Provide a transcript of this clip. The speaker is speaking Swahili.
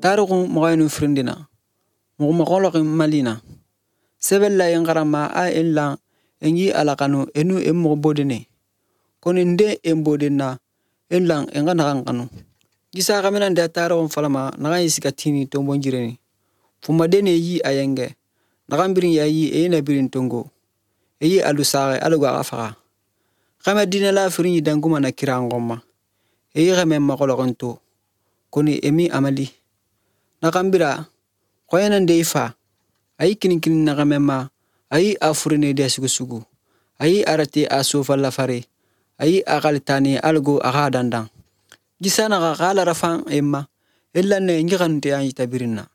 Tarugu mogainu frindina. Mugumagologi malina. Sebella yangarama a enla engi alakanu enu emmobodene. Koninde embodena enlang enganakanu. Gisa kamenan da tarugu falama naga isikatini tombonjireni. Fumadene yi ayenge. Nagambirin yayi eyina birin tongo. Eyi alusare aluga afara. Kama dinela firin yidanguma na kirangoma. Eyi kame magologonto. Koni emi amali. Nagambira koyanan deifa. Ayi kininkinin nagamema. Ayi afurine de sugu. Ayi arate asofa lafare. Ayi akalitani algo akadandang. Gisa naga kala rafang emma. Ella ne ngikanute ayi tabirina.